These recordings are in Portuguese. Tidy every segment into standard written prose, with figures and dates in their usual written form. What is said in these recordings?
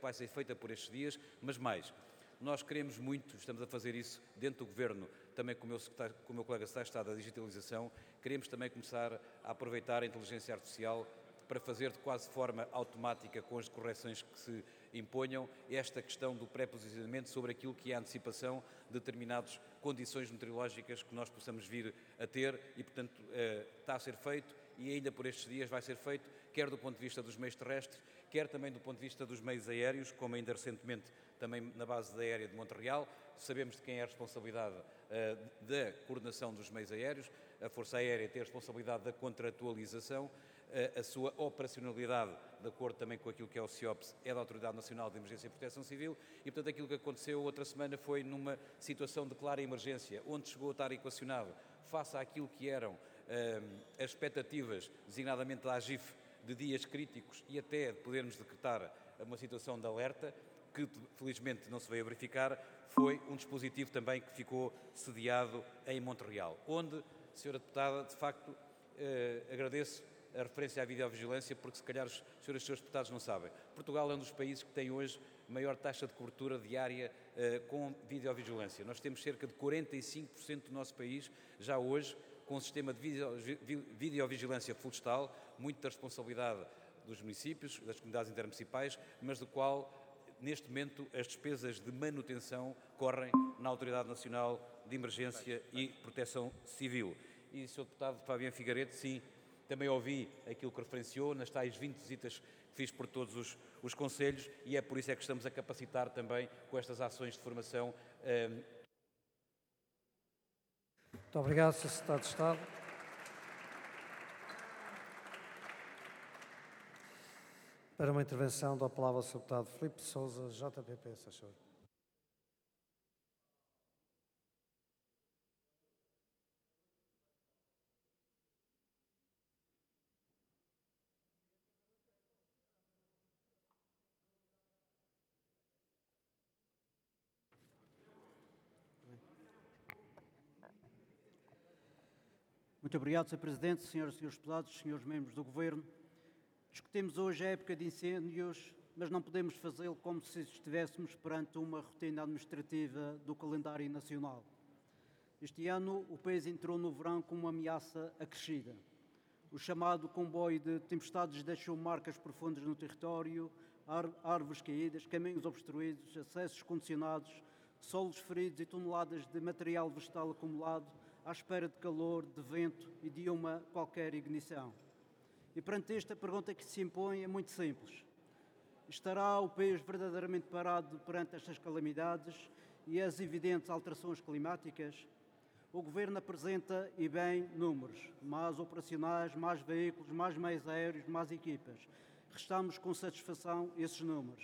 que vai ser feita por estes dias, mas mais. Nós queremos muito, estamos a fazer isso dentro do Governo, também com o meu colega Secretário de Estado da Digitalização, queremos também começar a aproveitar a inteligência artificial para fazer de quase forma automática, com as correções que se imponham, esta questão do pré-posicionamento sobre aquilo que é a antecipação de determinadas condições meteorológicas que nós possamos vir a ter e, portanto, está a ser feito e ainda por estes dias vai ser feito, quer do ponto de vista dos meios terrestres, quer também do ponto de vista dos meios aéreos, como ainda recentemente também na base da aérea de Montreal. Sabemos de quem é a responsabilidade da coordenação dos meios aéreos, a Força Aérea tem a responsabilidade da contratualização, a sua operacionalidade, de acordo também com aquilo que é o CIOPS, é da Autoridade Nacional de Emergência e Proteção Civil e, portanto, aquilo que aconteceu outra semana foi numa situação de clara emergência, onde chegou a estar equacionado face àquilo que eram as expectativas, designadamente da AGIF, de dias críticos e até de podermos decretar uma situação de alerta, que felizmente não se veio a verificar, foi um dispositivo também que ficou sediado em Montreal, onde, Sra. Deputada, de facto, agradeço a referência à videovigilância, porque se calhar os senhores e senhores deputados não sabem. Portugal é um dos países que tem hoje maior taxa de cobertura diária com videovigilância. Nós temos cerca de 45% do nosso país, já hoje, com um sistema de videovigilância florestal, muito da responsabilidade dos municípios, das comunidades intermunicipais, mas do qual, neste momento, as despesas de manutenção correm na Autoridade Nacional de Emergência e Proteção Civil. E, Sr. Deputado Fabiano Figueiredo, sim, também ouvi aquilo que referenciou nas tais 20 visitas que fiz por todos os concelhos e é por isso é que estamos a capacitar também com estas ações de formação. Muito obrigado, Sr. Secretário de Estado. Para uma intervenção, dou a palavra ao Sr. Deputado Filipe Sousa, JPP, se achou. Muito obrigado, Sr. Presidente, senhoras e senhores deputados, senhores membros do Governo. Discutimos hoje a época de incêndios, mas não podemos fazê-lo como se estivéssemos perante uma rotina administrativa do calendário nacional. Este ano, o país entrou no verão com uma ameaça acrescida. O chamado comboio de tempestades deixou marcas profundas no território, árvores caídas, caminhos obstruídos, acessos condicionados, solos feridos e toneladas de material vegetal acumulado à espera de calor, de vento e de uma qualquer ignição. E perante isto, a pergunta que se impõe é muito simples. Estará o país verdadeiramente parado perante estas calamidades e as evidentes alterações climáticas? O Governo apresenta, e bem, números, mais operacionais, mais veículos, mais meios aéreos, mais equipas. Restamos com satisfação esses números.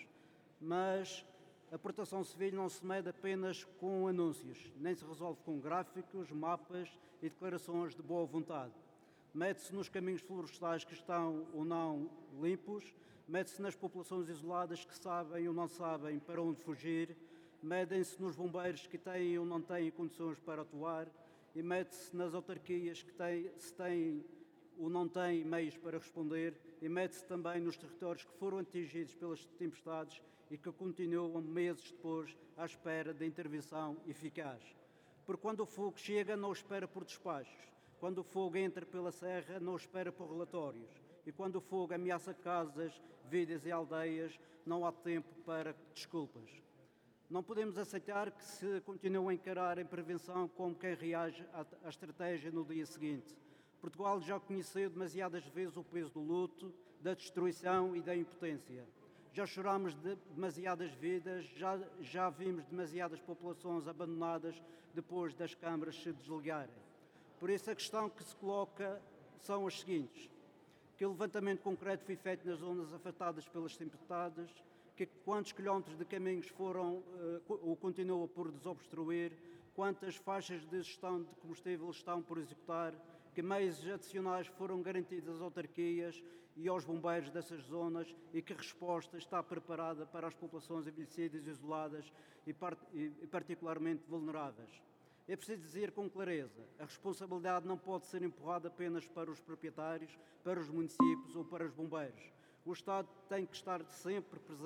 Mas a Proteção Civil não se mede apenas com anúncios, nem se resolve com gráficos, mapas e declarações de boa vontade. Mede-se nos caminhos florestais que estão ou não limpos, mede-se nas populações isoladas que sabem ou não sabem para onde fugir, medem-se nos bombeiros que têm ou não têm condições para atuar e mede-se nas autarquias que se têm ou não têm meios para responder e mede-se também nos territórios que foram atingidos pelas tempestades e que continuam meses depois à espera de intervenção eficaz. Porque quando o fogo chega, não o espera por despachos. Quando o fogo entra pela serra, não o espera por relatórios. E quando o fogo ameaça casas, vidas e aldeias, não há tempo para desculpas. Não podemos aceitar que se continue a encarar a prevenção como quem reage à estratégia no dia seguinte. Portugal já conheceu demasiadas vezes o peso do luto, da destruição e da impotência. Já chorámos demasiadas vidas, já vimos demasiadas populações abandonadas depois das câmaras se desligarem. Por isso a questão que se coloca são as seguintes. Que o levantamento concreto foi feito nas zonas afetadas pelas tempestades, que quantos quilómetros de caminhos foram ou continuam por desobstruir, quantas faixas de gestão de combustível estão por executar, que meios adicionais foram garantidos às autarquias e aos bombeiros dessas zonas e que resposta está preparada para as populações envelhecidas, isoladas e particularmente vulneráveis. É preciso dizer com clareza, a responsabilidade não pode ser empurrada apenas para os proprietários, para os municípios ou para os bombeiros. O Estado tem que estar sempre presente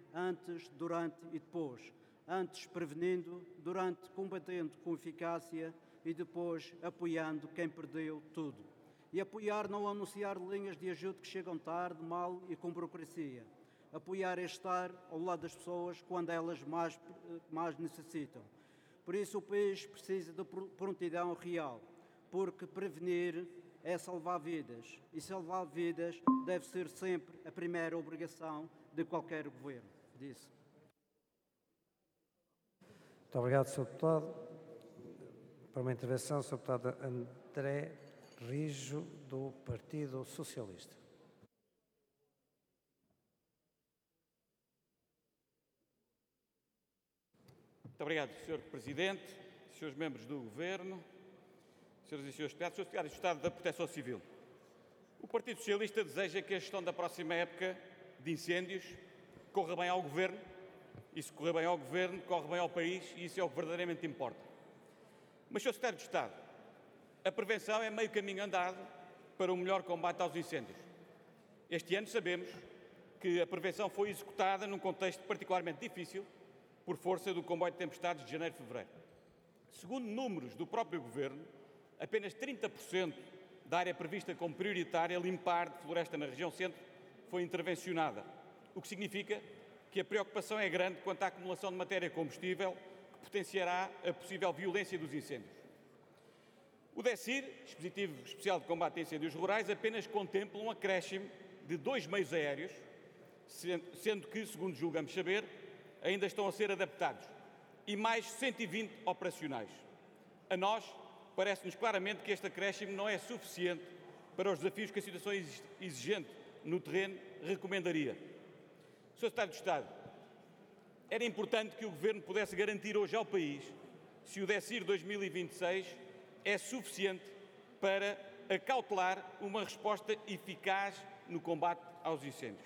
antes, durante e depois. Antes prevenindo, durante combatendo com eficácia e depois apoiando quem perdeu tudo. E apoiar não anunciar linhas de ajuda que chegam tarde, mal e com burocracia. Apoiar é estar ao lado das pessoas quando elas mais necessitam. Por isso o país precisa de prontidão real, porque prevenir é salvar vidas, e salvar vidas deve ser sempre a primeira obrigação de qualquer governo. Disse. Muito obrigado, Sr. Deputado. Para uma intervenção, Sr. Deputado André Rijo, do Partido Socialista. Muito obrigado, Sr. Presidente, Srs. Membros do Governo, Srs. e Srs. Deputados, Sr. Secretário de Estado da Proteção Civil. O Partido Socialista deseja que a gestão da próxima época de incêndios corra bem ao Governo, e se correr bem ao Governo, corre bem ao país, e isso é o que verdadeiramente importa. Mas, Sr. Secretário de Estado, a prevenção é meio caminho andado para um melhor combate aos incêndios. Este ano sabemos que a prevenção foi executada num contexto particularmente difícil, por força do comboio de tempestades de janeiro e fevereiro. Segundo números do próprio Governo, apenas 30% da área prevista como prioritária limpar de floresta na região centro foi intervencionada, o que significa que a preocupação é grande quanto à acumulação de matéria combustível que potenciará a possível violência dos incêndios. O DECIR, Dispositivo Especial de Combate a Incêndios Rurais, apenas contempla um acréscimo de 2 meios aéreos, sendo que, segundo julgamos saber, ainda estão a ser adaptados, e mais 120 operacionais. A nós, parece-nos claramente que este acréscimo não é suficiente para os desafios que a situação exigente no terreno recomendaria. Sr. Secretário de Estado, era importante que o Governo pudesse garantir hoje ao país se o DECIR 2026 é suficiente para acautelar uma resposta eficaz no combate aos incêndios.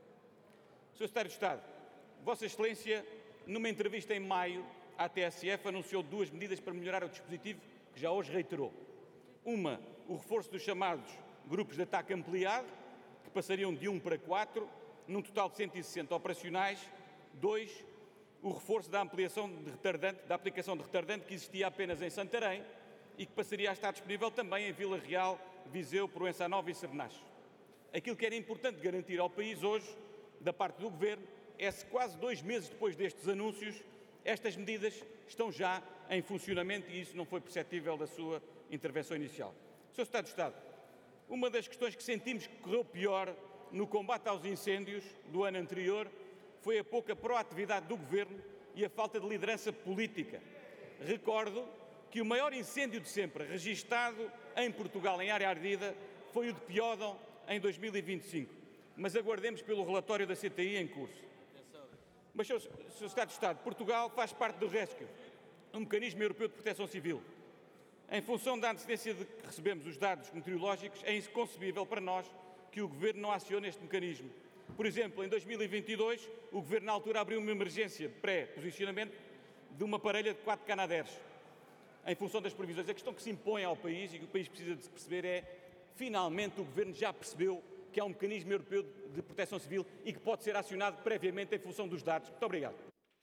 Sr. Secretário de Estado, Vossa Excelência, numa entrevista em maio à TSF, anunciou 2 medidas para melhorar o dispositivo, que já hoje reiterou. Uma, o reforço dos chamados grupos de ataque ampliado, que passariam de 1 para 4, num total de 160 operacionais. 2, o reforço da ampliação de retardante, da aplicação de retardante, que existia apenas em Santarém e que passaria a estar disponível também em Vila Real, Viseu, Proença Nova e Sernach. Aquilo que era importante garantir ao país hoje, da parte do Governo, é se quase 2 meses depois destes anúncios, estas medidas estão já em funcionamento e isso não foi perceptível da sua intervenção inicial. Sr. Secretário de Estado, uma das questões que sentimos que correu pior no combate aos incêndios do ano anterior foi a pouca proatividade do Governo e a falta de liderança política. Recordo que o maior incêndio de sempre registado em Portugal em área ardida foi o de Piódon em 2025, mas aguardemos pelo relatório da CTI em curso. Mas, Sr. Secretário de Estado, Portugal faz parte do RESCUE, um mecanismo europeu de proteção civil. Em função da antecedência de que recebemos os dados meteorológicos, é inconcebível para nós que o Governo não acione este mecanismo. Por exemplo, em 2022, o Governo na altura abriu uma emergência pré-posicionamento de uma parelha de 4 Canadairs. Em função das previsões, a questão que se impõe ao país e que o país precisa de se perceber é, finalmente, o Governo já percebeu que é um mecanismo europeu de proteção civil e que pode ser acionado previamente em função dos dados. Muito obrigado.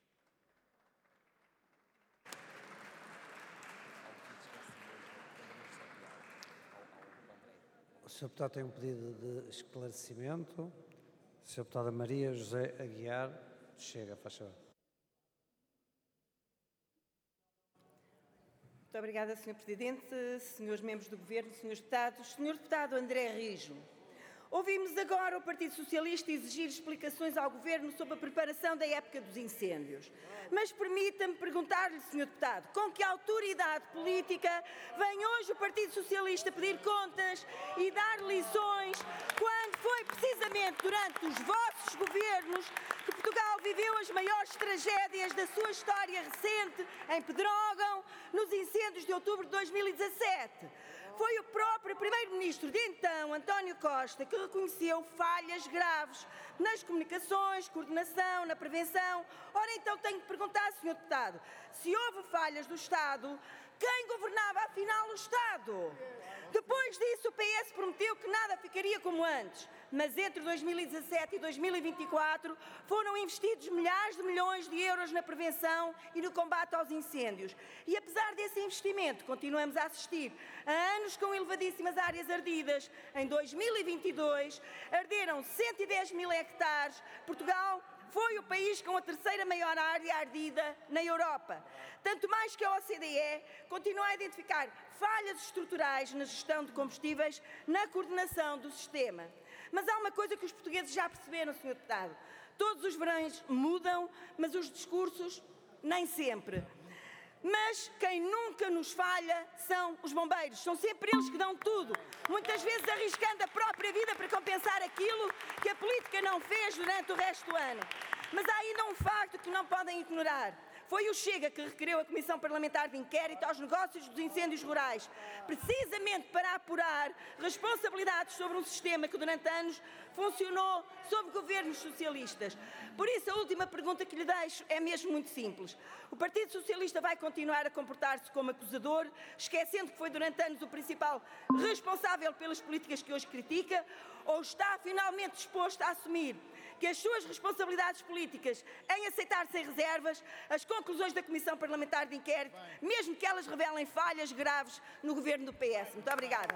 O Sr. Deputado tem um pedido de esclarecimento. Sr. Deputada Maria José Aguiar, chega, faz favor. Muito obrigada, Sr. Presidente, Srs. Membros do Governo, Srs. Deputados. Sr. Deputado André Rijo, ouvimos agora o Partido Socialista exigir explicações ao Governo sobre a preparação da época dos incêndios. Mas permita-me perguntar-lhe, Sr. Deputado, com que autoridade política vem hoje o Partido Socialista pedir contas e dar lições quando foi precisamente durante os vossos governos que Portugal viveu as maiores tragédias da sua história recente, em Pedrógão, nos incêndios de outubro de 2017. Foi o próprio Primeiro-Ministro de então, António Costa, que reconheceu falhas graves nas comunicações, coordenação, na prevenção. Ora, então tenho que perguntar, Sr. Deputado, se houve falhas do Estado, quem governava afinal o Estado? Depois disso, o PS prometeu que nada ficaria como antes, mas entre 2017 e 2024 foram investidos milhares de milhões de euros na prevenção e no combate aos incêndios. E apesar desse investimento, continuamos a assistir a anos com elevadíssimas áreas ardidas. Em 2022, arderam 110 mil hectares. Portugal foi o país com a terceira maior área ardida na Europa. Tanto mais que a OCDE continua a identificar falhas estruturais na gestão de combustíveis, na coordenação do sistema. Mas há uma coisa que os portugueses já perceberam, Sr. Deputado. Todos os verões mudam, mas os discursos nem sempre. Mas quem nunca nos falha são os bombeiros. São sempre eles que dão tudo, muitas vezes arriscando a própria vida para compensar aquilo que a política não fez durante o resto do ano. Mas há ainda um facto que não podem ignorar. Foi o Chega que requeriu a Comissão Parlamentar de Inquérito aos negócios dos incêndios rurais, precisamente para apurar responsabilidades sobre um sistema que durante anos funcionou sob governos socialistas. Por isso, a última pergunta que lhe deixo é mesmo muito simples. O Partido Socialista vai continuar a comportar-se como acusador, esquecendo que foi durante anos o principal responsável pelas políticas que hoje critica, ou está finalmente disposto a assumir que as suas responsabilidades políticas em aceitar sem reservas as conclusões da Comissão Parlamentar de Inquérito, mesmo que elas revelem falhas graves no governo do PS? Muito obrigada.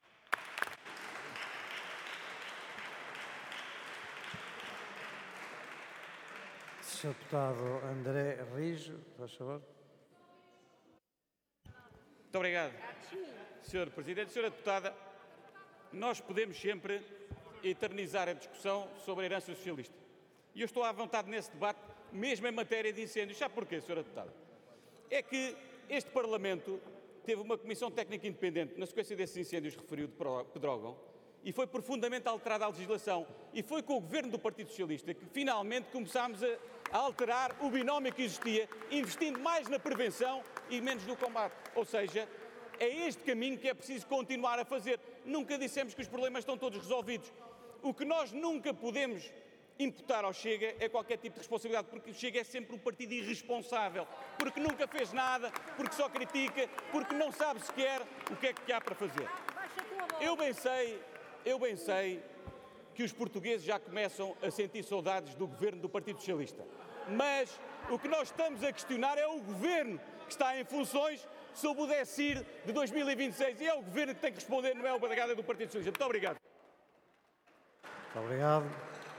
Sr. Deputado André Rijo, faz favor. Muito obrigado, Sr. Presidente. Sra. Deputada, nós podemos sempre eternizar a discussão sobre a herança socialista. E eu estou à vontade nesse debate, mesmo em matéria de incêndios. Sabe porquê, Sra. Deputada? É que este Parlamento teve uma comissão técnica independente na sequência desses incêndios referido de Pedrógão e foi profundamente alterada a legislação. E foi com o governo do Partido Socialista que finalmente começámos a alterar o binómio que existia, investindo mais na prevenção e menos no combate. Ou seja, é este caminho que é preciso continuar a fazer. Nunca dissemos que os problemas estão todos resolvidos. O que nós nunca podemos imputar ao Chega é qualquer tipo de responsabilidade, porque o Chega é sempre um partido irresponsável, porque nunca fez nada, porque só critica, porque não sabe sequer o que é que há para fazer. Eu bem sei que os portugueses já começam a sentir saudades do governo do Partido Socialista, mas o que nós estamos a questionar é o governo que está em funções sob o DECIR de 2026 e é o governo que tem que responder, não é o delegado do Partido Socialista. Muito obrigado. Muito obrigado.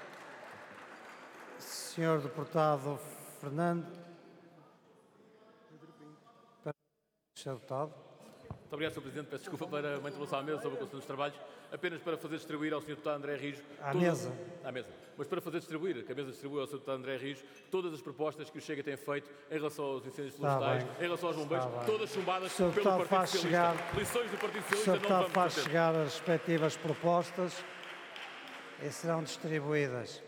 Senhor Deputado Fernando. Senhor Deputado. Muito obrigado, Sr. Presidente. Peço desculpa para uma intervenção à mesa sobre a Constituição dos Trabalhos, apenas para fazer distribuir ao Sr. Deputado André Rijo... À mesa. Mas para fazer distribuir, que a mesa distribui ao Sr. Deputado André Rijo, todas as propostas que o Chega tem feito em relação aos incêndios florestais, em relação aos bombeiros, todas chumbadas pelo Partido Socialista. Lições do Partido Socialista não vamos ter. O Sr. Deputado faz chegar as respectivas propostas e serão distribuídas.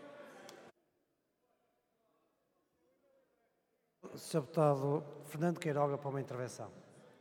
Sr. Deputado Fernando Queiroga para uma intervenção.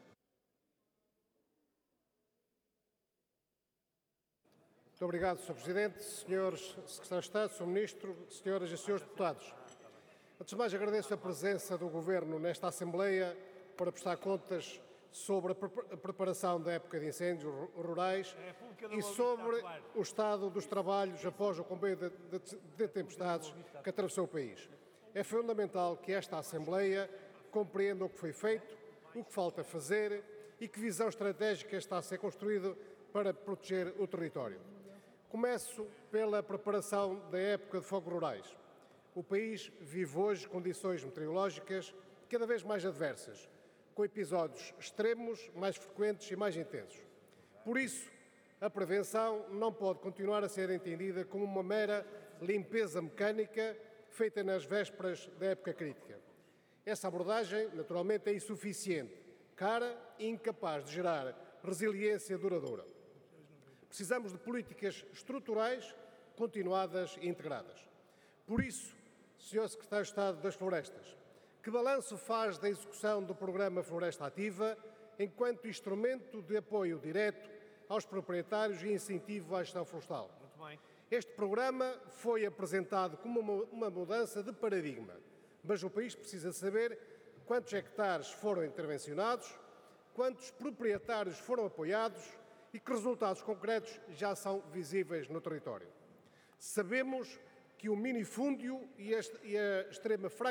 Muito obrigado, Sr. Presidente, Srs. Secretários de Estado, Sr. Ministro, Senhoras e Srs. Deputados. Antes de mais, agradeço a presença do Governo nesta Assembleia para prestar contas sobre a preparação da época de incêndios rurais e sobre o estado dos trabalhos após o comboio de tempestades que atravessou o país. É fundamental que esta Assembleia compreenda o que foi feito, o que falta fazer e que visão estratégica está a ser construída para proteger o território. Começo pela preparação da época de fogos rurais. O país vive hoje condições meteorológicas cada vez mais adversas, com episódios extremos, mais frequentes e mais intensos. Por isso, a prevenção não pode continuar a ser entendida como uma mera limpeza mecânica feita nas vésperas da época crítica. Essa abordagem, naturalmente, é insuficiente, cara e incapaz de gerar resiliência duradoura. Precisamos de políticas estruturais, continuadas e integradas. Por isso, Sr. Secretário de Estado das Florestas, que balanço faz da execução do programa Floresta Ativa enquanto instrumento de apoio direto aos proprietários e incentivo à gestão florestal. Este programa foi apresentado como uma mudança de paradigma, mas o país precisa saber quantos hectares foram intervencionados, quantos proprietários foram apoiados e que resultados concretos já são visíveis no território. Sabemos que o minifúndio e a extrema fragilidade